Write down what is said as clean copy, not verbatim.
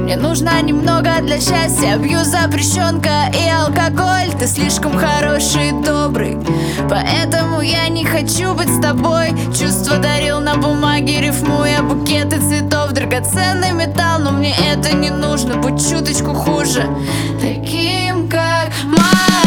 Мне нужно немного для счастья. Пью запрещенка и алкоголь. Ты слишком хороший и добрый, поэтому я не хочу быть с тобой. Чувства дарил на бумаге, рифмуя букеты цветов. Драгоценный металл, но мне это не нужно. Будь чуточку хуже, таким как мама.